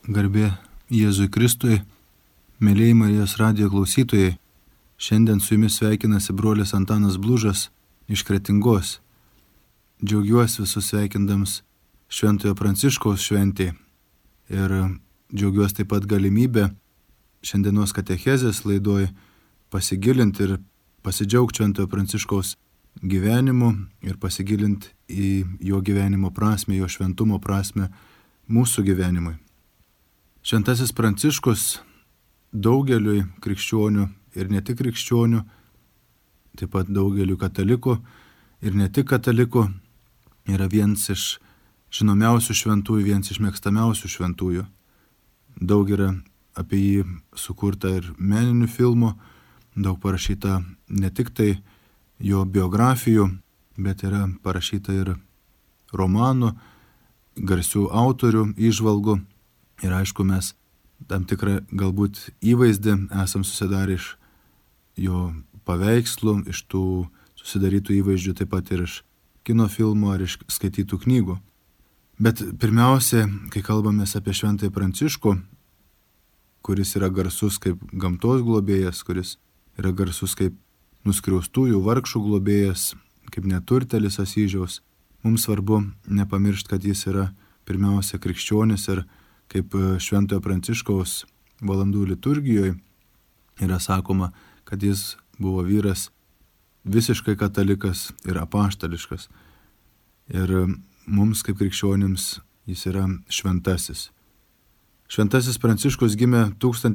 Garbė Jėzui Kristui, mėlyjei Marijos radijo klausytojai, šiandien su jumis sveikinasi brolis Antanas Blužas iš Kretingos. Džiaugiuosi visus sveikindams Šventojo Pranciškaus šventėje ir džiaugiuosi taip pat galimybę šiandienos katechezės laidoj pasigilinti ir pasidžiaugti Šventojo Pranciškaus gyvenimu ir pasigilinti į jo gyvenimo prasmę, jo šventumo prasmę mūsų gyvenimui. Šventasis Pranciškus daugeliui krikščionių ir ne tik krikščionių, taip pat daugeliui katalikų ir ne tik katalikų, yra vienas iš žinomiausių šventųjų, vienas iš mėgstamiausių šventųjų. Daug yra apie jį sukurta ir meninių filmų, daug parašyta ne tik tai jo biografijų, bet yra parašyta ir romanų, garsių autorių įžvalgų. Ir aišku, mes tam tikrą galbūt įvaizdį esam susidarę iš jo paveikslų, iš tų susidarytų įvaizdžių, taip pat ir iš kino filmų ar iš skaitytų knygų. Bet pirmiausia, kai kalbamės apie Šventąjį Pranciškų, kuris yra garsus kaip gamtos globėjas, kuris yra garsus kaip nuskriaustųjų vargšų globėjas, kaip neturtelis Asyžiaus, mums svarbu nepamiršti, kad jis yra pirmiausia krikščionis ir kaip Šventojo Pranciškaus valandų liturgijoje yra sakoma, kad jis buvo vyras visiškai katalikas ir apaštališkas. Ir mums kaip krikščionims jis yra šventasis. Šventasis Pranciškus gimė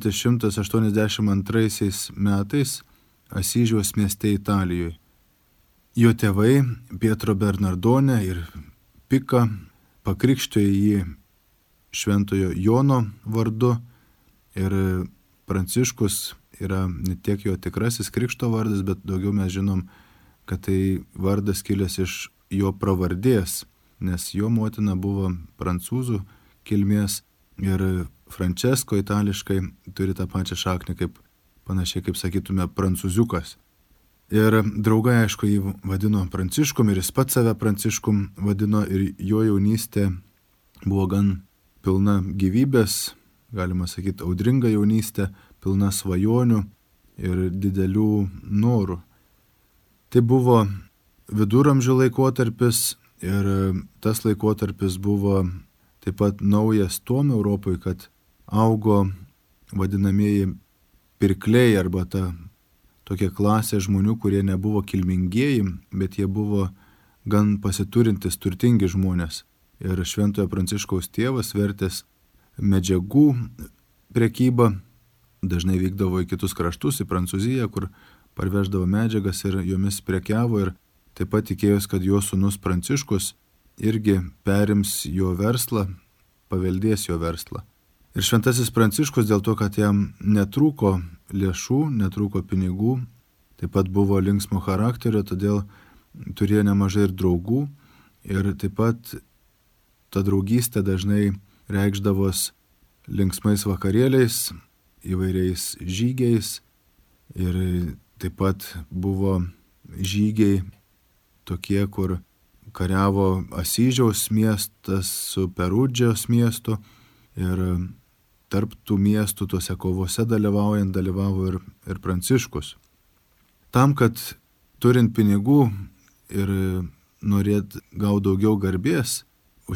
1182 metais Asyžiaus mieste Italijoje. Jo tėvai Pietro Bernardone ir Pika pakrikštijo jį Šventojo Jono vardu ir Pranciškus yra ne tiek jo tikrasis krikšto vardas, bet daugiau mes žinom, kad tai vardas kilęs iš jo pravardės, nes jo motina buvo prancūzų kilmės ir Francesco itališkai turi tą pačią šaknį, kaip panašiai kaip sakytume prancūziukas. Ir draugai, aišku, jį vadino Pranciškum ir jis pats save Pranciškum vadino ir jo jaunystė buvo gan pilna gyvybės, galima sakyti, audringa jaunystė, pilna svajonių ir didelių norų. Tai buvo viduramžių laikotarpis ir tas laikotarpis buvo taip pat naujas tuom Europoje, kad augo vadinamieji pirkliai arba ta tokia klasė žmonių, kurie nebuvo kilmingieji, bet jie buvo gan pasiturintis, turtingi žmonės. Ir Šventojo Pranciškaus tėvas vertęs medžiagų prekybą, dažnai vykdavo į kitus kraštus, į Prancūziją, kur parveždavo medžiagas ir jomis prekiavo ir taip pat tikėjos, kad jo sūnus Pranciškus irgi perims jo verslą, paveldės jo verslą. Ir Šventasis Pranciškus dėl to, kad jam netrūko lėšų, netrūko pinigų, taip pat buvo linksmo charakterio, todėl turėjo nemažai ir draugų ir taip pat ta draugystė dažnai reikšdavos linksmais vakarėliais, įvairiais žygiais ir taip pat buvo žygiai tokie, kur kariavo Asyžiaus miestas su Perudžijos miestu ir tarp tų miestų tose kovose dalyvavo ir Pranciškus. Tam, kad turint pinigų ir norėt gauti daugiau garbės,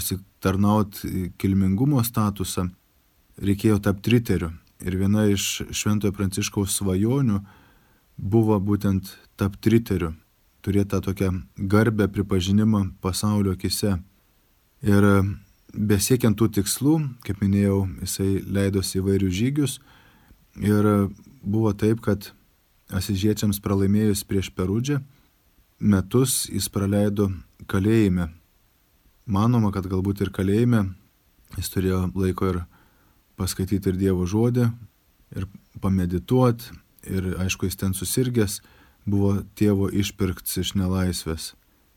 užsitarnauti kilmingumo statusą, reikėjo tapti riteriu. Ir viena iš Šventojo Pranciškaus svajonių buvo būtent tapti riteriu, turėti tą tokią garbę pripažinimą pasaulio akise. Ir besiekiant tų tikslų, kaip minėjau, jisai leidosi įvairius žygius ir buvo taip, kad asyžiečiams pralaimėjus prieš Perudžią, metus jis praleido kalėjime. Manoma, kad galbūt ir kalėjime jis turėjo laiko ir paskaityti ir Dievo žodį, ir pamedituoti, ir aišku, jis ten susirgęs, buvo tėvo išpirktas iš nelaisvės.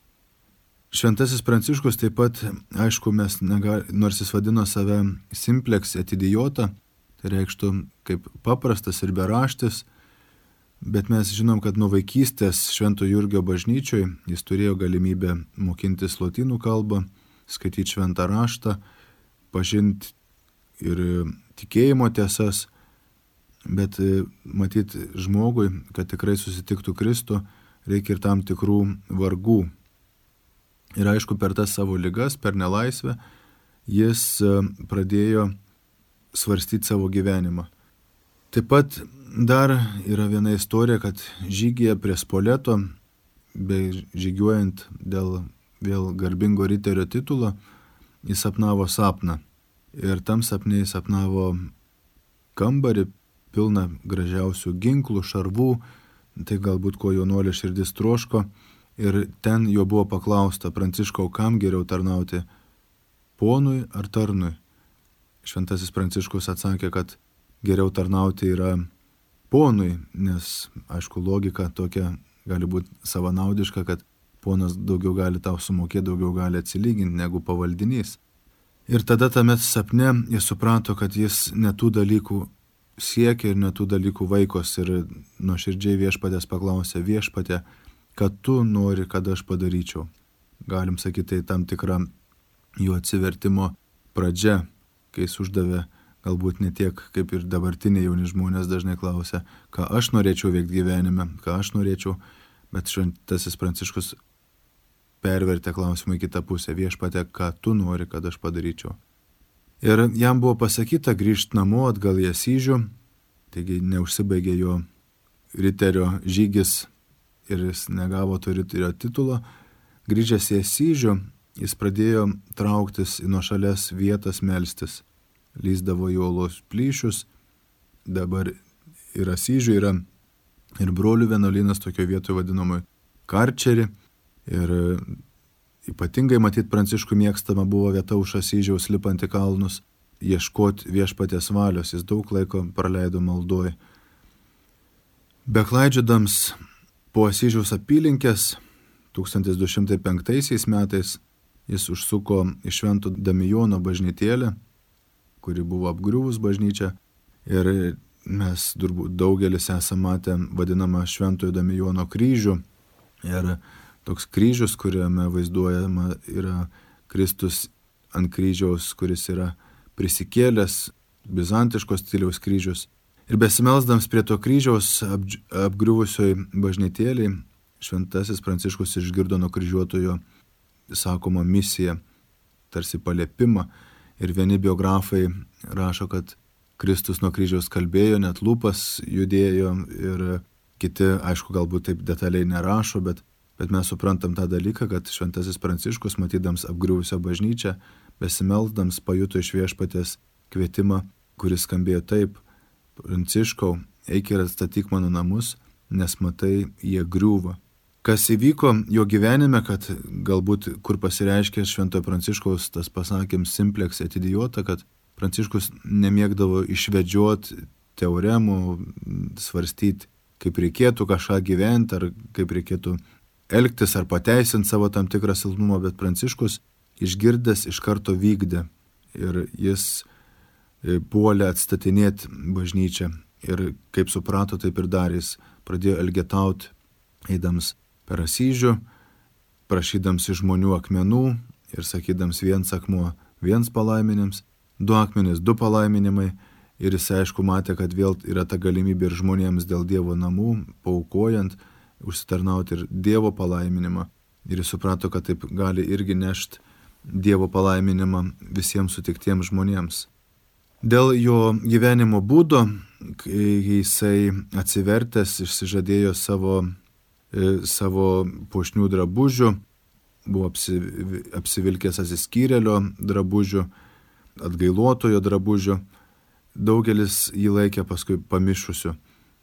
Šventasis Pranciškus taip pat, aišku, nors jis vadino save simplex et idiota, tai reikštų kaip paprastas ir beraštis, bet mes žinom, kad nuo vaikystės Švento Jurgio bažnyčioje jis turėjo galimybę mokintis lotynų kalbą, skaityti šventą raštą, pažinti ir tikėjimo tiesas, bet matyt žmogui, kad tikrai susitiktų Kristų, reikia ir tam tikrų vargų. Ir aišku, per tas savo ligas, per nelaisvę, jis pradėjo svarstyti savo gyvenimą. Taip pat dar yra viena istorija, kad žygyje prie Spoleto, bei žygiuojant dėl vėl garbingo riterio titulo, jis sapnavo sapną. Ir tam sapne jis sapnavo kambarį pilną gražiausių ginklų, šarvų, tai galbūt ko jaunuolio širdis troško. Ir ten jo buvo paklausta: Pranciškau, kam geriau tarnauti, ponui ar tarnui? Šventasis Pranciškus atsakė, kad geriau tarnauti yra ponui, nes, aišku, logika tokia gali būti savanaudiška, kad ponas daugiau gali tau sumokėti, daugiau gali atsilyginti negu pavaldinys. Ir tada tame sapne jis suprato, kad jis netų dalykų siekia ir netų dalykų vaikos, ir nuoširdžiai Viešpatės paklausė: Viešpatė, kad tu nori, kad aš padaryčiau. Galim sakyti, tai tam tikra jo atsivertimo pradžia, kai jis uždavė, galbūt ne tiek kaip ir dabartiniai jauni žmonės dažnai klausia, ką aš norėčiau veikti gyvenime, ką aš norėčiau, bet šventasis Pranciškus pervertė klausimą į kitą pusę: Viešpatė, ką tu nori, kad aš padaryčiau. Ir jam buvo pasakyta grįžti namo atgal į Asyžių, taigi neužsibaigė jo riterio žygis ir jis negavo to riterio titulo. Grįžęs į Asyžių, jis pradėjo trauktis į nuošalias vietas melstis. Lįsdavo į uolos plyšius, dabar ir Asyžių yra ir brolių vienuolynas tokioje vietoje vadinamoje Karčerį. Ir ypatingai matyt Pranciškui mėgstama buvo vieta už Asyžiaus lipant į kalnus, ieškoti Viešpaties valios. Jis daug laiko praleido maldoj. Beklaidžiodams po Asyžiaus apylinkės 1205 metais jis užsuko į Švento Damijono bažnytėlę, kuri buvo apgriuvus bažnyčia, ir mes daugelis esame matę vadinamą Šventojo Damijono kryžių. Ir toks kryžius, kuriame vaizduojama yra Kristus ant kryžiaus, kuris yra prisikėlęs, bizantiškos stiliaus kryžius. Ir besimelsdams prie to kryžiaus apgriuvusioj bažnytėlėj, šventasis Pranciškus išgirdo nuo kryžiuotojo sakoma misiją, tarsi paliepimą. Ir vieni biografai rašo, kad Kristus nuo kryžiaus kalbėjo, net lūpas judėjo, ir kiti, aišku, galbūt taip detaliai nerašo, bet mes suprantam tą dalyką, kad šventasis Pranciškus, matydams apgriuvusią bažnyčią, besimelsdams pajuto iš Viešpaties kvietimą, kuris skambėjo taip: Pranciškau, eik ir atstatyk mano namus, nes matai, jie griūva. Kas įvyko jo gyvenime, kad galbūt kur pasireiškė Šventojo Pranciškaus tas pasakymas simplex et idiota, kad Pranciškus nemėgdavo išvedžioti teoremų, svarstyti, kaip reikėtų kažką gyventi, ar kaip reikėtų elgtis, ar pateisinti savo tam tikrą silpnumą, bet Pranciškus išgirdęs iš karto vykdė. Ir jis puolė atstatinėti bažnyčią. Ir kaip suprato, taip ir darė. Jis pradėjo elgetauti, eidams per Asyžių, prašydams iš žmonių akmenų ir sakydams: viens akmuo, viens palaiminims, du akmenys, du palaiminimai. Ir jis, aišku, matė, kad vėl yra ta galimybė ir žmonėms dėl Dievo namų, paaukojant, užsitarnauti ir Dievo palaiminimą. Ir jis suprato, kad taip gali irgi nešti Dievo palaiminimą visiems sutiktiems žmonėms. Dėl jo gyvenimo būdo, kai jisai atsivertęs išsižadėjo savo puošnių drabužių, buvo apsivilkęs atsiskyrėlio drabužių, atgailotojo drabužių, daugelis jį laikė paskui pamišusiu.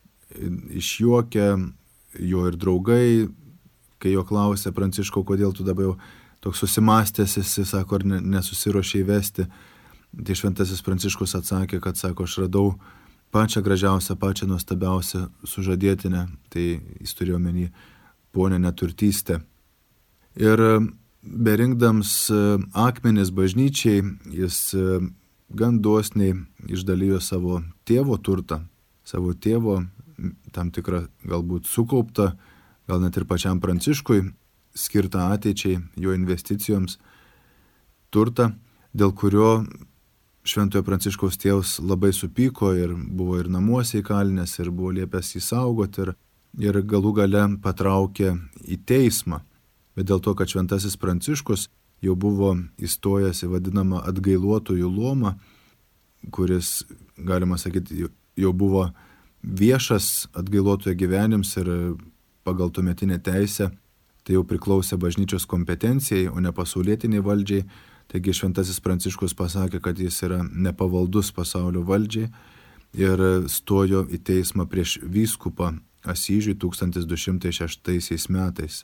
Išjuokė jo ir draugai, kai jo klausė: Pranciškau, kodėl tu dabar jau toks susimastęs esi, sako, ar nesusiruošė įvesti. Tai šventasis Pranciškus atsakė, kad, sako, aš radau pačią gražiausią, pačią nuostabiausią sužadėtinę, tai jis turėjo omeny ponę neturtystę. Ir berinkdams akmenis bažnyčiai, jis gan dosniai išdalijo savo tėvo turtą, savo tėvo tam tikrą galbūt sukauptą, gal net ir pačiam Pranciškui skirtą ateičiai, jo investicijoms turtą, dėl kurio Šventojo Pranciškaus tėvas labai supyko ir buvo ir namuose įkalinęs, ir buvo liepęs jį saugoti, ir galų gale patraukė į teismą. Bet dėl to, kad Šventasis Pranciškus jau buvo įstojęs į vadinamą atgailuotojų luomą, kuris, galima sakyti, jau buvo viešas atgailuotojo gyvenims ir pagal tuometinę teisę, tai jau priklausė bažnyčios kompetencijai, o ne pasaulietiniai valdžiai. Taigi Šventasis Pranciškus pasakė, kad jis yra nepavaldus pasaulio valdžiai ir stojo į teismą prieš vyskupą Asyžiui 1206 metais.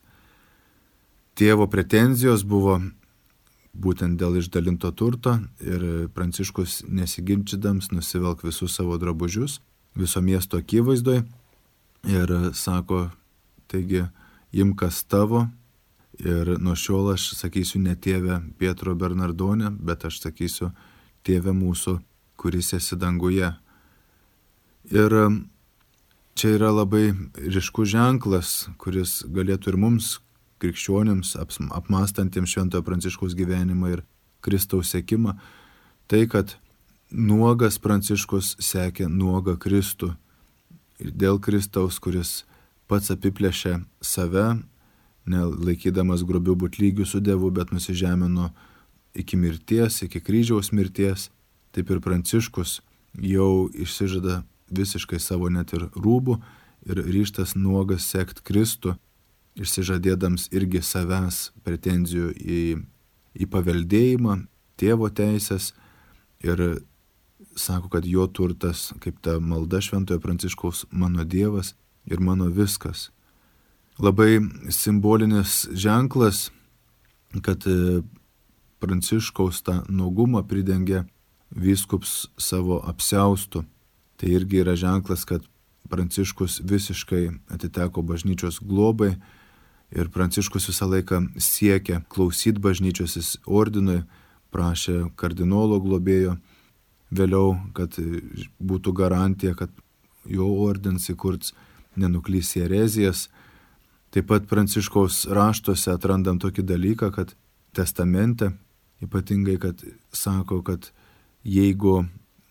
Tėvo pretenzijos buvo būtent dėl išdalinto turto ir Pranciškus nesiginčydams nusivelk visus savo drabužius viso miesto akivaizdoje ir sako, taigi, imk kas tavo ir nuo šiol aš sakysiu ne tėve Pietro Bernardone, bet aš sakysiu tėve mūsų, kuris esi danguje. Ir čia yra labai ryškus ženklas, kuris galėtų ir mums, krikščionims, apmąstantiems Šventojo Pranciškaus gyvenimą ir Kristaus sekimą, tai, kad nuogas Pranciškus sekė nuogą Kristų. Ir dėl Kristaus, kuris pats apiplėšė save, nelaikydamas grubių būtlygių su Dievu, bet nusižemino iki mirties, iki kryžiaus mirties, taip ir Pranciškus jau išsižada visiškai savo net ir rūbų ir ryžtas nuogas sekt Kristų, išsižadėdams irgi savęs pretenzijų į paveldėjimą, tėvo teisės ir sako, kad jo turtas, kaip ta malda Šventojo Pranciškaus, mano Dievas ir mano viskas. Labai simbolinis ženklas, kad Pranciškaus tą nuogumą pridengia vyskups savo apsiaustu. Tai irgi yra ženklas, kad Pranciškus visiškai atiteko bažnyčios globai ir Pranciškus visą laiką siekė klausyti bažnyčios, jis ordinui prašė kardinolo globėjo, vėliau, kad būtų garantija, kad jo ordinas įkurts nenuklys į erezijas. Taip pat Pranciškaus raštuose atrandam tokį dalyką, kad testamente, ypatingai, kad sako, kad jeigu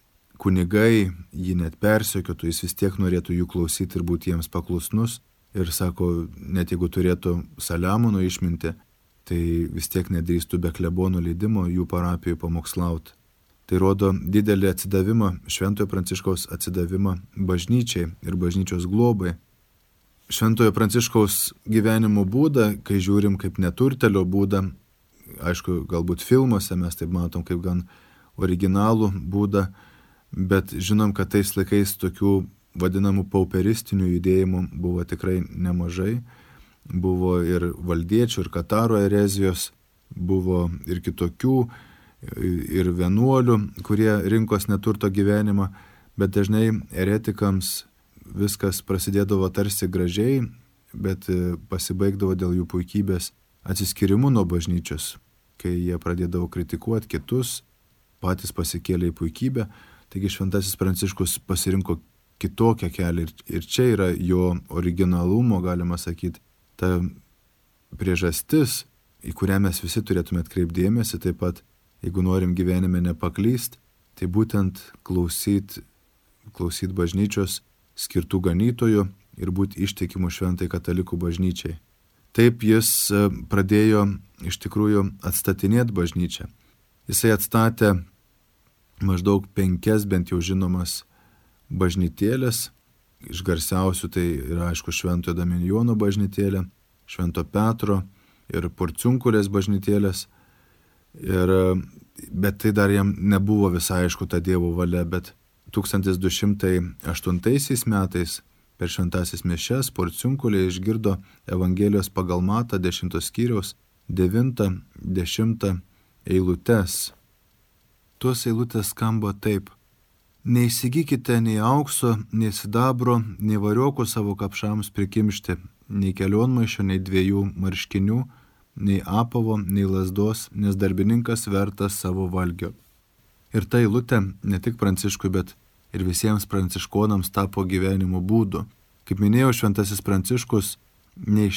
kunigai jį net persekiotų, jis vis tiek norėtų jų klausyti ir būti jiems paklusnus. Ir sako, net jeigu turėtų Saliamono išmintį, tai vis tiek nedrįstų be klebono leidimo jų parapijų pamokslauti. Tai rodo didelį atsidavimą, Šventojo Pranciškaus atsidavimą bažnyčiai ir bažnyčios globai. Šventojo Pranciškaus gyvenimo būdą, kai žiūrim kaip neturtelio būdą, aišku, galbūt filmuose mes taip matom kaip gan originalų būdą, bet žinom, kad tais laikais tokių vadinamų pauperistinių judėjimų buvo tikrai nemažai. Buvo ir valdiečių, ir Kataro erezijos, buvo ir kitokių, ir vienuolių, kurie rinkos neturto gyvenimą, bet dažnai eretikams viskas prasidėdavo tarsi gražiai, bet pasibaigdavo dėl jų puikybės atsiskirimu nuo bažnyčios, kai jie pradėdavo kritikuoti kitus, patys pasikėlė į puikybę. Taigi Šventasis Pranciškus pasirinko kitokią kelią ir čia yra jo originalumo, galima sakyti, ta priežastis, į kurią mes visi turėtume atkreipti dėmesį, taip pat, jeigu norim gyvenime nepaklyst, tai būtent klausyti bažnyčios skirtų ganytojų ir būti ištikimu šventai katalikų bažnyčiai. Taip jis pradėjo iš tikrųjų atstatinėti bažnyčią. Jisai atstatė maždaug 5 bent jau žinomas bažnytėlės. Iš garsiausių tai yra, aišku, Šventojo Dominjono bažnytėlė, Švento Petro ir Porciunkulės bažnytėlės. Bet tai dar jam nebuvo visai aišku ta Dievo valia, bet 1208 metais per šventasis mišias Porciunkulė išgirdo Evangelijos pagal Matą 10 skyriaus 9-10 eilutes. Tuos eilutės skamba taip. Neįsigykite nei aukso, nei sidabro, nei variokų savo kapšams prikimšti, nei kelionmaišio, nei 2 marškinių, nei apavo, nei lazdos, nes darbininkas vertas savo valgio. Ir ta eilutė ne tik Pranciškui, bet ir visiems pranciškonams tapo gyvenimo būdu. Kaip minėjau, Šventasis Pranciškus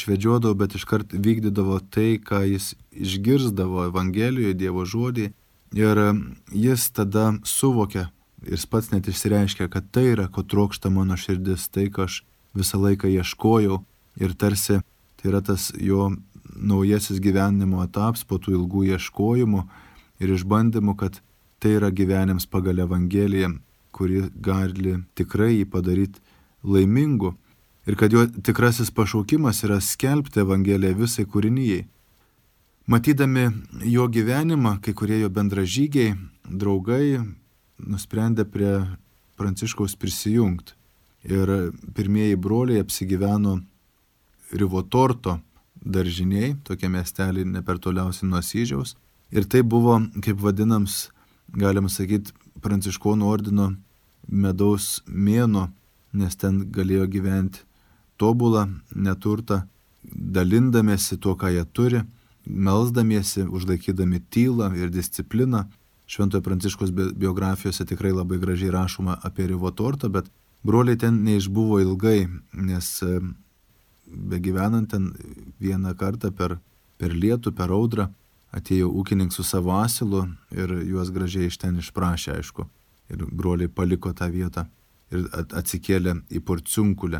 neišvedžiodavo, bet iškart vykdydavo tai, ką jis išgirsdavo Evangelijoje, Dievo žodį. Ir jis tada suvokia ir jis pats net išsireiškia, kad tai yra, ko trokšta mano širdis, tai, ką aš visą laiką ieškojau ir tarsi tai yra tas jo naujasis gyvenimo etapas po tų ilgų ieškojimų ir išbandymų, kad tai yra gyvenimas pagal Evangeliją, kuri gali tikrai jį padaryti laimingu ir kad jo tikrasis pašaukimas yra skelbti Evangeliją visai kūrinijai. Matydami jo gyvenimą, kai kurie jo bendražygiai, draugai nusprendė prie Pranciškaus prisijungti. Ir pirmieji broliai apsigyveno Rivotorto daržiniai, tokie miesteliai ne per toliausiai nuo Asyžiaus. Ir tai buvo, kaip vadinams, galima sakyti, Pranciškonų ordino medaus mėnuo, nes ten galėjo gyventi tobulą neturtą, dalindamiesi tuo, ką jie turi, melsdamiesi, užlaikydami tylą ir discipliną. Šventojo Pranciškaus biografijose tikrai labai gražiai rašoma apie Rivotortą, bet broliai ten neišbuvo ilgai, nes begyvenant ten vieną kartą per lietų, per audrą, atėjo ūkininkas su savo asilu ir juos gražiai iš ten išprašė, aišku. Ir broliai paliko tą vietą ir atsikėlė į Porciunkulę.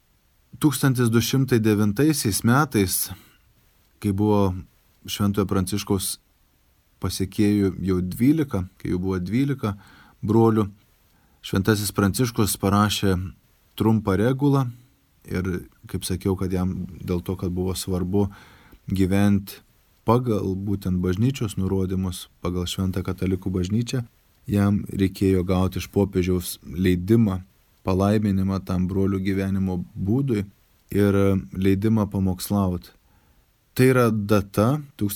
1209 metais, kai buvo Šventojo Pranciškaus pasekėjų jau 12, kai jau buvo 12 brolių, Šventasis Pranciškus parašė trumpą regulą ir, kaip sakiau, kad jam dėl to, kad buvo svarbu gyventi pagal būtent bažnyčios nurodymus, pagal Šventą katalikų bažnyčią, jam reikėjo gauti iš popiežiaus leidimą, palaiminimą tam brolių gyvenimo būdui ir leidimą pamokslauti. Tai yra data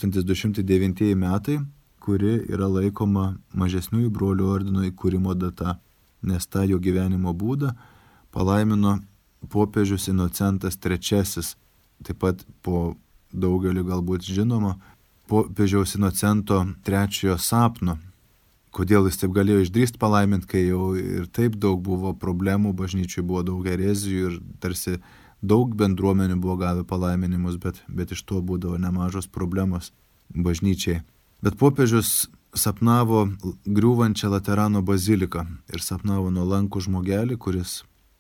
1209 metai, kuri yra laikoma mažesniųjų brolių ordino įkūrimo data, nes tą jo gyvenimo būdą palaimino popiežius Inocentas III, taip pat po daugeliu galbūt žinoma, popiežiaus Inocento III sapno. Kodėl jis taip galėjo išdrįsti palaiminti, kai jau ir taip daug buvo problemų, bažnyčiai buvo daug herezijų ir tarsi daug bendruomenių buvo gavę palaiminimus, bet iš to būdavo nemažos problemos bažnyčiai. Bet popiežius sapnavo griūvančią Laterano baziliką ir sapnavo nuolankų žmogelį, kuris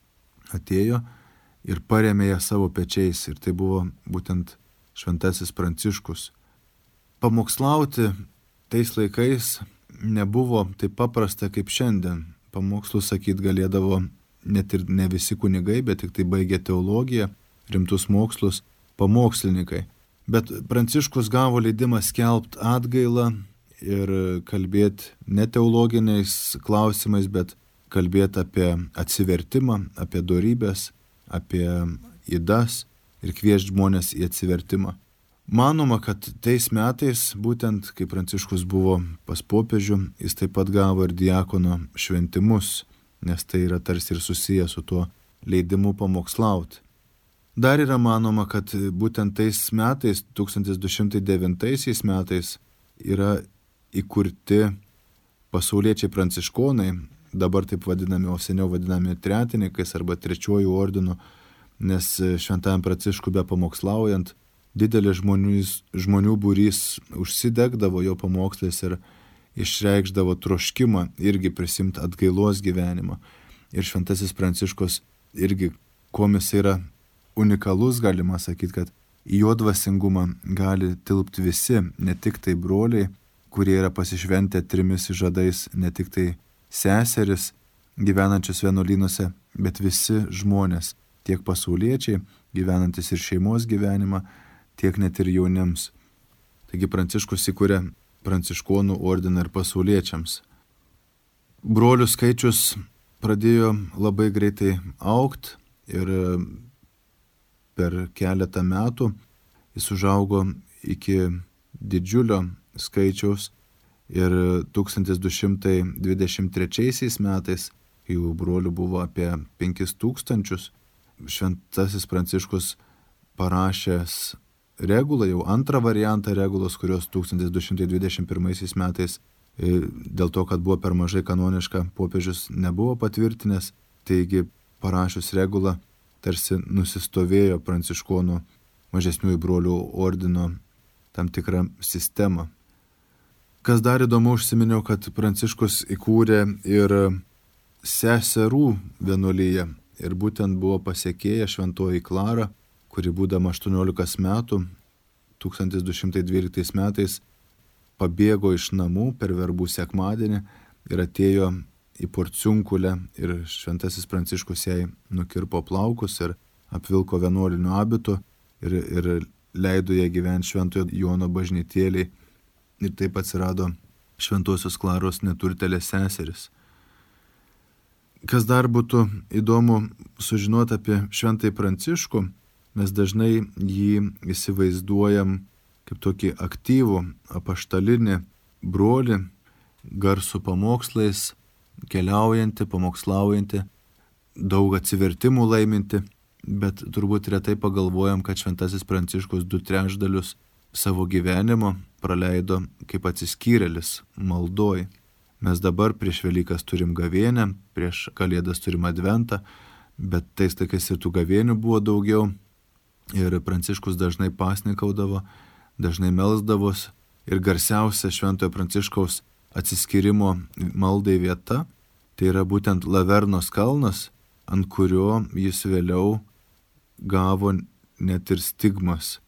atėjo ir parėmė ją savo pečiais. Ir tai buvo būtent Šventasis Pranciškus. Pamokslauti tais laikais nebuvo taip paprasta kaip šiandien. Pamokslus sakyt galėdavo net ir ne visi kunigai, bet tik tai baigė teologiją, rimtus mokslus, pamokslininkai. Bet Pranciškus gavo leidimą skelbti atgailą ir kalbėti ne teologiniais klausimais, bet kalbėti apie atsivertimą, apie dorybės, apie ydas ir kviesti žmonės į atsivertimą. Manoma, kad tais metais, būtent kai Pranciškus buvo pas popiežių, jis taip pat gavo ir diakono šventimus, nes tai yra tarsi ir susiję su tuo leidimu pamokslauti. Dar yra manoma, kad būtent tais metais, 1209 metais, yra įkurti pasauliečiai pranciškonai, dabar taip vadinami, o seniau vadinami tretininkais arba trečiuoju ordinu, nes Šventajam Pranciškui be pamokslaujant, didelis žmonių būrys užsidegdavo jo pamokslais ir išreikšdavo troškimą irgi prisimti atgailos gyvenimą. Ir Šventasis Pranciškus irgi, kuom jis yra unikalus, galima sakyti, kad į jo dvasingumą gali tilpti visi, ne tik tai broliai, kurie yra pasišventę 3 žadais, ne tik tai seseris gyvenančios vienuolynuose, bet visi žmonės, tiek pasauliečiai, gyvenantis ir šeimos gyvenimą, tiek net ir jaunims. Taigi Pranciškus įkūrė pranciškonų ordiną ir pasauliečiams. Brolių skaičius pradėjo labai greitai augti ir per keletą metų jis užaugo iki didžiulio skaičiaus ir 1223 metais, kai jų brolių buvo apie 5000, Šventasis Pranciškus parašęs regulą, jau antrą variantą regulos, kurios 1221 metais dėl to, kad buvo per mažai kanoniška, popiežius nebuvo patvirtinęs, taigi parašius regulą tarsi nusistovėjo pranciškonų mažesniųjų brolių ordino tam tikrą sistemą. Kas dar įdomu, užsiminiau, kad Pranciškus įkūrė ir seserų vienuolyje. Ir būtent buvo pasekėja šventoji Klara, kuri būdama 18 metų, 1212 metais pabėgo iš namų per verbų sekmadienį ir atėjo į Porciunkulę ir šventasis Pranciškus jai nukirpo plaukus ir apvilko vienuoliniu abitu ir leido jai gyventi Šventojo Jono bažnytėlėj. Ir taip atsirado Šventosios Klaros neturtelės seseris. Kas dar būtų įdomu sužinoti apie šventąjį Pranciškų, mes dažnai jį įsivaizduojam kaip tokį aktyvų apaštalinį brolį, garsų pamokslais, keliaujantį, pamokslaujantį, daug atsivertimų laiminti, bet turbūt retai pagalvojam, kad šventasis Pranciškus 2/3 savo gyvenimo praleido kaip atsiskyrėlis maldoj. Mes dabar prieš Velykas turim gavėnią, prieš Kalėdas turim adventą, bet tais laikais ir tų gavėnių buvo daugiau ir Pranciškus dažnai pasnikaudavo, dažnai melsdavos ir garsiausia šventojo Pranciškaus atsiskyrimo maldai vieta, tai yra būtent Lavernos kalnas, ant kurio jis vėliau gavo net ir stigmas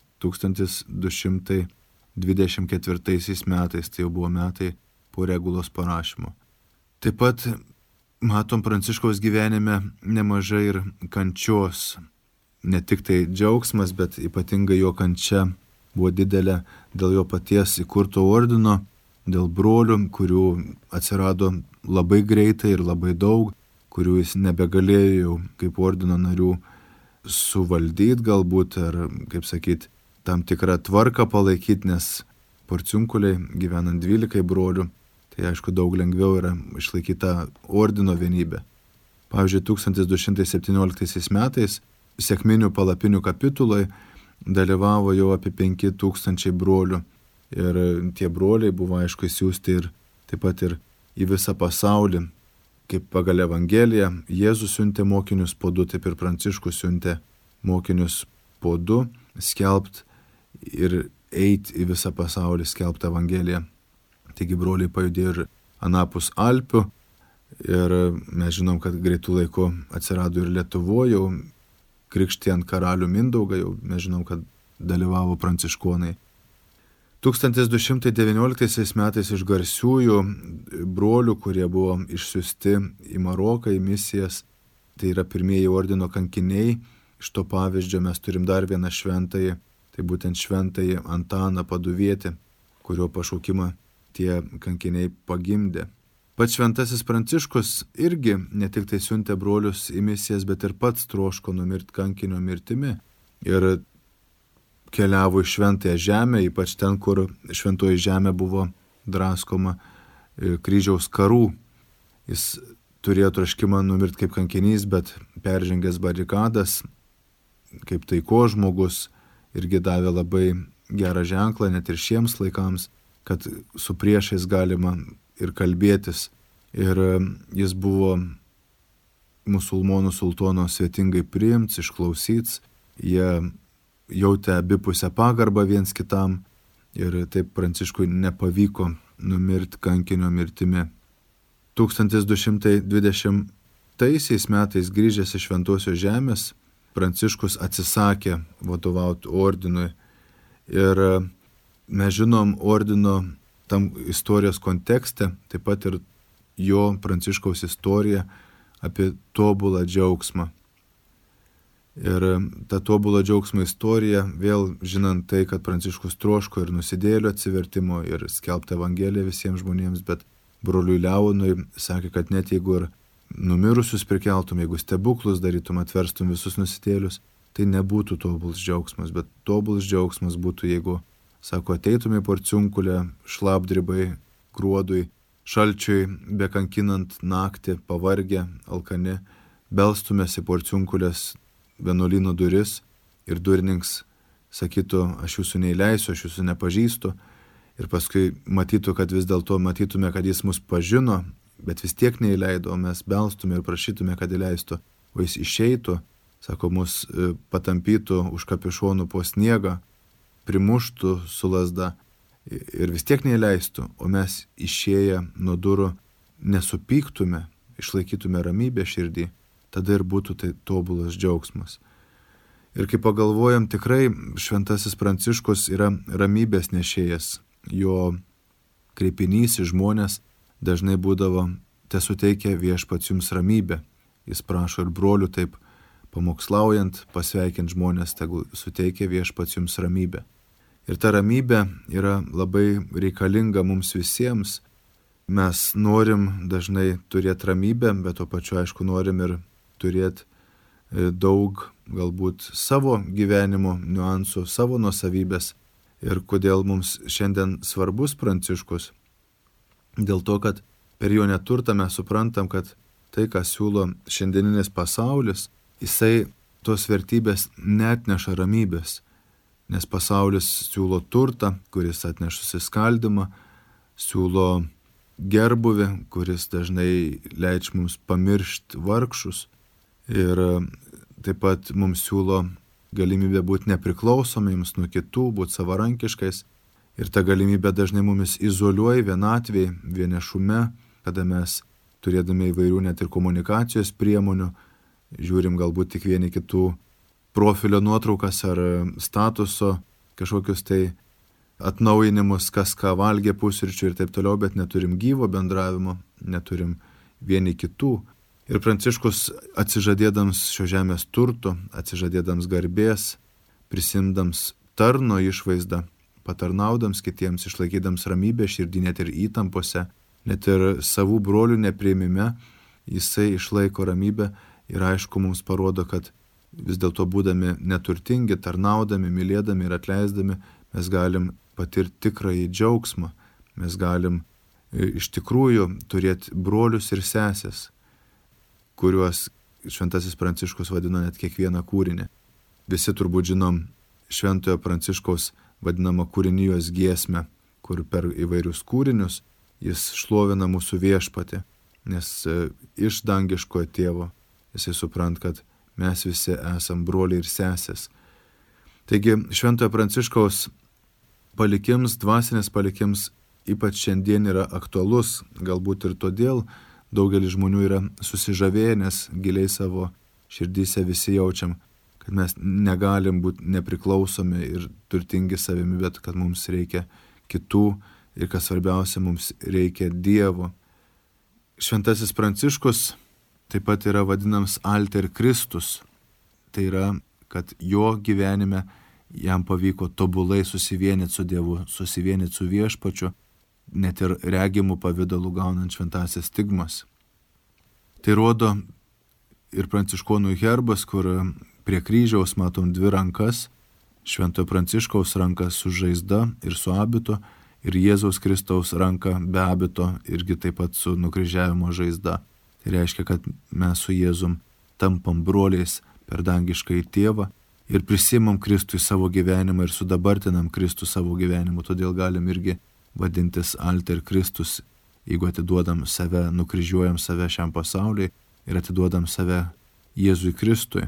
1224 metais, tai jau buvo metai po Regulos parašymo. Taip pat matom Pranciškaus gyvenime nemažai ir kančios. Ne tik tai džiaugsmas, bet ypatingai jo kančia buvo didelė dėl jo paties įkurto ordino, dėl brolių, kurių atsirado labai greitai ir labai daug, kurių jis nebegalėjo kaip ordino narių suvaldyti galbūt, ar, kaip sakyti, tam tikrą tvarką palaikyti, nes Porciunkuliai gyvenant 12 brolių, tai aišku daug lengviau yra išlaikyti tą ordino vienybę. Pavyzdžiui, 1217 metais sekminių palapinių kapitulai dalyvavo jau apie 5000 brolių. Ir tie broliai buvo aišku įsiųsti ir taip pat ir į visą pasaulį. Kaip pagal Evangeliją, Jėzus siuntė mokinius po 2, taip ir Pranciškus siuntė mokinius po 2, skelbt ir eiti į visą pasaulį, skelbt Evangeliją. Taigi broliai pajudėjo ir anapus Alpių ir mes žinom, kad greitų laikų atsirado ir Lietuvoje, jau krikštijant karalių Mindaugą, jau mes žinom, kad dalyvavo pranciškonai. 1219 metais iš garsiųjų brolių, kurie buvo išsiųsti į Maroką, į misijas, tai yra pirmieji ordino kankiniai. Iš to pavyzdžio mes turim dar vieną šventąjį, tai būtent šventąjį Antaną Paduvietį, kurio pašaukimą tie kankiniai pagimdė. Pats šventasis Pranciškus irgi ne tik tai siuntė brolius į misijas, bet ir pats troško numirti kankinio mirtimi. Ir keliavo į šventąją žemę, ypač ten, kur šventoji žemė buvo draskoma kryžiaus karų. Jis turėjo troškimą numirti kaip kankinys, bet peržengęs barikadas, kaip taiko žmogus, irgi davė labai gerą ženklą net ir šiems laikams, kad su priešais galima ir kalbėtis. Ir jis buvo musulmonų sultono svetingai priimts, išklausyts, jie jautė abipusę pagarbą viens kitam ir taip Pranciškui nepavyko numirti kankinio mirtimi. 1220 metais grįžęs iš Šventosios žemės, Pranciškus atsisakė vadovauti ordinui. Ir mes žinom ordino tam istorijos kontekste, taip pat ir jo Pranciškaus istoriją apie tobulą džiaugsmą. Ir ta tobulo džiaugsmo istorija, vėl žinant tai, kad Pranciškus troško ir nusidėjėlio atsivertimo ir skelbti Evangeliją visiems žmonėms, bet broliui Leonui sakė, kad net jeigu ir numirusius prikeltum, jeigu stebuklus darytum, atverstum visus nusidėjėlius, tai nebūtų tobulas džiaugsmas, bet tobulas džiaugsmas būtų, jeigu, sako, ateitum į Porciunkulę, šlapdribai, gruodui, šalčiui, bekankinant naktį, pavargę, alkani, belstumės į Porciunkulės vienuolyno duris ir durininkas sakytų, aš jūsų neįleisiu, aš jūsų nepažįstu, ir paskui matytų, kad vis dėlto matytume, kad jis mus pažino, bet vis tiek neįleido, o mes belstume ir prašytume, kad įleistų, o jis išeitų, sako, mus patampytų už kapišonų po sniegą, primuštų su lazda ir vis tiek neįleistų, o mes išėję nuo durų nesupyktume, išlaikytume ramybę širdį, tada ir būtų tai tobulas džiaugsmas. Ir kai pagalvojam, tikrai šventasis Pranciškus yra ramybės nešėjas. Jo kreipinys į žmonės dažnai būdavo: te suteikia viešpats jums ramybę. Jis prašo ir brolių taip pamokslaujant, pasveikinti žmonės, tegul suteikia viešpats jums ramybę. Ir ta ramybė yra labai reikalinga mums visiems. Mes norim dažnai turėti ramybę, bet tuo pačiu, aišku, norim ir turėti daug galbūt savo gyvenimo niuansų, savo nuosavybės. Ir kodėl mums šiandien svarbus Pranciškus? Dėl to, kad per jo neturtą mes suprantam, kad tai, ką siūlo šiandieninis pasaulis, jisai tos vertybės neatneša ramybės. Nes pasaulis siūlo turtą, kuris atneša susiskaldymą, siūlo gerbuvį, kuris dažnai leidžia mums pamiršti vargšus. Ir taip pat mums siūlo galimybę būti nepriklausomiems nuo kitų, būti savarankiškais. Ir ta galimybė dažnai mumis izoliuoja vienatvėje, vienišume, kada mes, turėdami įvairių net ir komunikacijos priemonių, žiūrim galbūt tik vieni kitų profilio nuotraukas ar statuso kažkokius tai atnaujinimus, kas ką valgė pusryčių ir taip toliau, bet neturim gyvo bendravimo, neturim vieni kitų. Ir Pranciškus, atsižadėdams šio žemės turto, atsižadėdams garbės, prisimdams tarno išvaizdą, patarnaudams kitiems, išlaikydams ramybę širdį net ir įtampose, net ir savų brolių nepriėmime, jisai išlaiko ramybę ir aišku mums parodo, kad vis dėlto būdami neturtingi, tarnaudami, mylėdami ir atleisdami, mes galim patirti tikrąjį džiaugsmą, mes galim iš tikrųjų turėti brolius ir sesės, kuriuos šventasis Pranciškus vadino net kiekvieną kūrinį. Visi turbūt žinom šventojo Pranciškaus vadinamą kūrinijos giesmę, kur per įvairius kūrinius jis šlovina mūsų viešpatį, nes iš dangiškojo tėvo jisai suprant, kad mes visi esam broliai ir sesės. Taigi šventojo Pranciškaus palikims, dvasinis palikims ypač šiandien yra aktualus, galbūt ir todėl daugelis žmonių yra susižavėję, nes giliai savo širdyse visi jaučiam, kad mes negalim būti nepriklausomi ir turtingi savimi, bet kad mums reikia kitų ir kas svarbiausia, mums reikia Dievo. Šventasis Pranciškus taip pat yra vadinamas Alter Kristus. Tai yra, kad jo gyvenime jam pavyko tobulai susivienyti su Dievu, susivienyti su viešpačiu, net ir regimų pavydalų gaunant šventąsias stigmas. Tai rodo ir pranciškonų herbas, kur prie kryžiaus matom dvi rankas, šventojo Pranciškaus ranka su žaizda ir su abitu, ir Jėzaus Kristaus ranka be abito, irgi taip pat su nukryžiavimo žaizda. Tai reiškia, kad mes su Jėzum tampam broliais per dangiškąjį tėvą ir prisimam Kristui savo gyvenimą ir sudabartinam Kristų savo gyvenimu, todėl galim irgi vadintis Alter Kristus, jeigu atiduodam save, nukryžiuojam save šiam pasauliui ir atiduodam save Jėzui Kristui.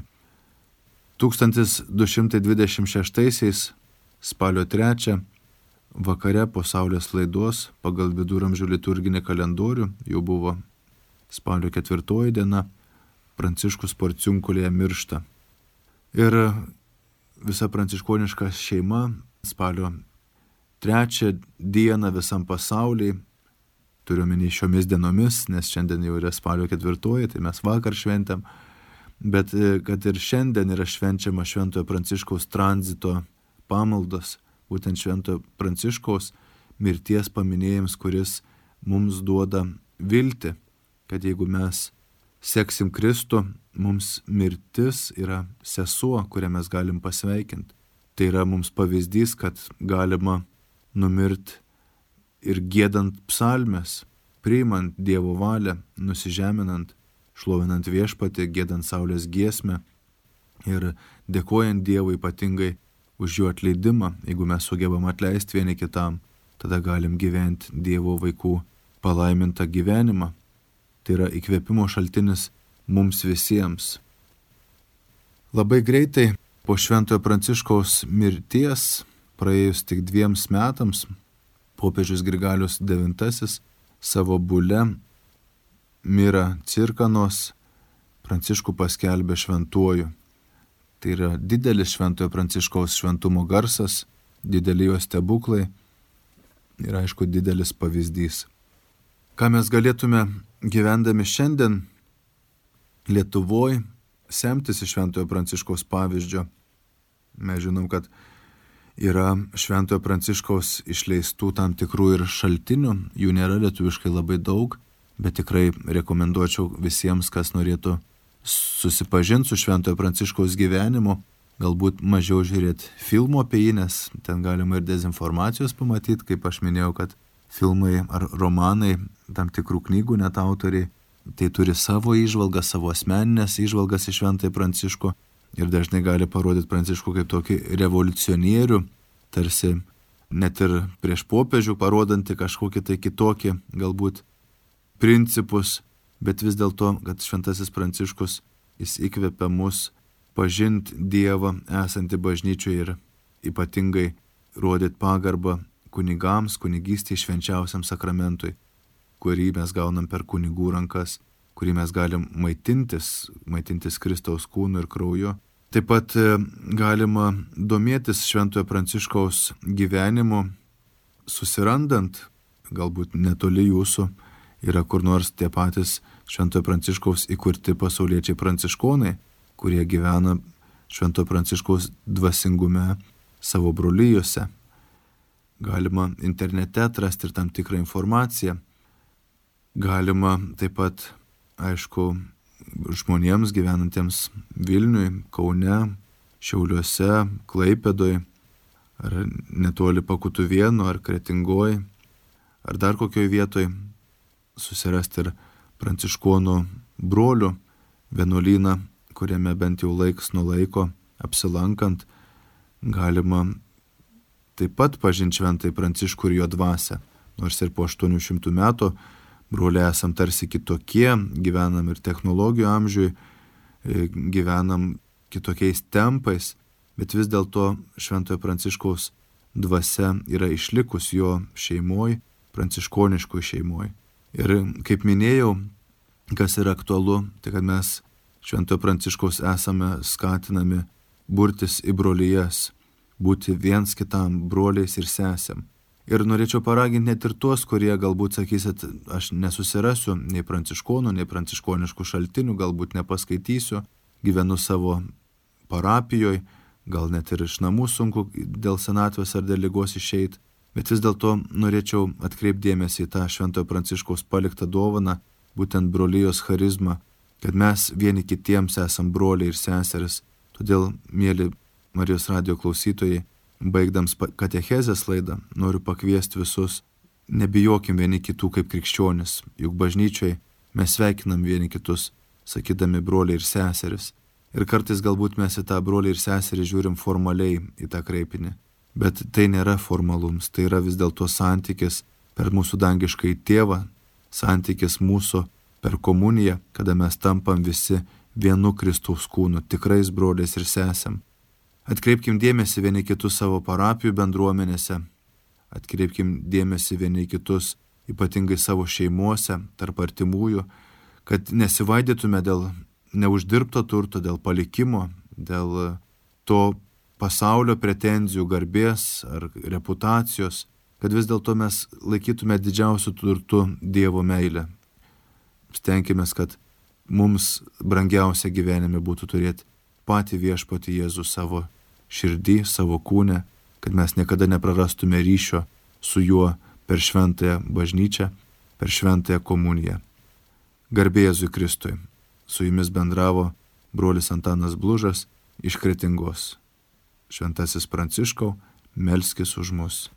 1226 spalio 3 vakare po saulės laidos pagal viduramžių liturginį kalendorių, jau buvo spalio 4 diena, Pranciškus Porciunkulėje miršta. Ir visa pranciškoniška šeima spalio 3 dieną visam pasaulyje, turiuomenį šiomis dienomis, nes šiandien jau yra spalio 4, tai mes vakar šventėm, bet kad ir šiandien yra švenčiama šventojo Pranciškaus tranzito pamaldos, būtent šventojo Pranciškaus mirties paminėjimas, kuris mums duoda viltį, kad jeigu mes seksim Kristų, mums mirtis yra sesuo, kurią mes galim pasveikinti. Tai yra mums pavyzdys, kad galima numirti ir giedant psalmes, priimant Dievo valią, nusižeminant, šlovinant viešpatį, giedant saulės giesmę ir dėkojant Dievui ypatingai už jo atleidimą. Jeigu mes sugebam atleisti vieni kitam, tada galim gyventi Dievo vaikų palaimintą gyvenimą. Tai yra įkvėpimo šaltinis mums visiems. Labai greitai po šventojo Pranciškaus mirties, praėjus tik 2 metams, popiežius Grigalius IX savo bule Mira Cirkanos Pranciškų paskelbė šventuoju. Tai yra didelis šventojo Pranciškaus šventumo garsas, dideli jo stebuklai ir aišku didelis pavyzdys. Ką mes galėtume gyvendami šiandien Lietuvoje semtis iš šventojo Pranciškaus pavyzdžio. Mes žinom, kad yra šventojo Pranciškaus išleistų tam tikrų ir šaltinių, jų nėra lietuviškai labai daug, bet tikrai rekomenduočiau visiems, kas norėtų susipažinti su šventojo Pranciškaus gyvenimu, galbūt mažiau žiūrėti filmų apie jį, nes ten galima ir dezinformacijos pamatyti, kaip aš minėjau, kad filmai ar romanai, tam tikrų knygų net autoriai, tai turi savo įžvalgas, savo asmeninės įžvalgas iš šventojo Pranciško ir dažnai gali parodyti Pranciškų kaip tokį revoliucionierių, tarsi net ir prieš popiežių parodantį kažkokį tai kitokį galbūt principus, bet vis dėlto, kad šventasis Pranciškus jis įkvepia mus pažinti Dievą esantį bažnyčioje ir ypatingai rodyti pagarbą kunigams, kunigystei švenčiausiam sakramentui, kurį mes gaunam per kunigų rankas, kurį mes galim maitintis Kristaus kūnu ir krauju. Taip pat galima domėtis šventojo Pranciškaus gyvenimu, susirandant, galbūt netoli jūsų, yra kur nors tie patys šventojo Pranciškaus įkurti pasauliečiai pranciškonai, kurie gyvena šventojo Pranciškaus dvasingume savo brolijose. Galima internete atrasti ir tam tikrą informaciją. Galima taip pat, aišku, žmonėms gyvenantiems Vilniui, Kaune, Šiauliuose, Klaipėdoj, ar netoli Pakutuvėnų, ar Kretingoj, ar dar kokioj vietoj, susirasti ir pranciškonų brolių vienuolyną, kuriame bent jau laiks nuo laiko apsilankant galima taip pat pažinti šventąjį Pranciškų ir jo dvasią. Nors ir po 800 metų broliai esam tarsi kitokie, gyvenam ir technologijų amžiui, gyvenam kitokiais tempais, bet vis dėlto šventojo Pranciškaus dvasia yra išlikus jo šeimoj, pranciškoniškoj šeimoj. Ir kaip minėjau, kas yra aktualu, tai kad mes šventojo Pranciškaus esame skatinami burtis į brolijas, būti viens kitam broliais ir sesėm. Ir norėčiau paraginti net ir tuos, kurie galbūt sakysit, aš nesusirasiu nei pranciškonų, nei pranciškoniškų šaltinių, galbūt nepaskaitysiu, gyvenu savo parapijoje, gal net ir iš namų sunku dėl senatvės ar dėl ligos išeiti, bet vis dėlto norėčiau atkreipdėmėsi į tą šventojo Pranciškaus paliktą dovaną, būtent brolijos charizmą, kad mes vieni kitiems esam broliai ir seseris. Todėl, mėly Marijos radijo klausytojai, baigdams katechezės laidą, noriu pakviesti visus, nebijokim vieni kitų kaip krikščionis, juk bažnyčiai mes sveikinam vieni kitus, sakydami broliai ir seseris. Ir kartais galbūt mes į tą broliai ir seserį žiūrim formaliai į tą kreipinį, bet tai nėra formalums, tai yra vis dėlto santykis per mūsų dangiškai tėvą, santykis mūsų per komuniją, kada mes tampam visi vienu Kristaus kūnu, tikrais broliais ir sesėm. Atkreipkim dėmesį vieni kitus savo parapijų bendruomenėse, atkreipkim dėmesį vieni kitus ypatingai savo šeimuose, tarp artimųjų, kad nesivaidytume dėl neuždirbto turto, dėl palikimo, dėl to pasaulio pretenzijų, garbės ar reputacijos, kad vis dėlto mes laikytume didžiausiu turtu Dievo meilę. Stenkimės, kad mums brangiausia gyvenime būtų turėti patį viešpatį Jėzų savo širdį, savo kūne, kad mes niekada neprarastume ryšio su juo per šventąją bažnyčią, per šventąją komuniją. Garbė Jėzui Kristui. Su jumis bendravo brolis Antanas Blužas iš Kretingos. Šventasis Pranciškau, melskis už mus.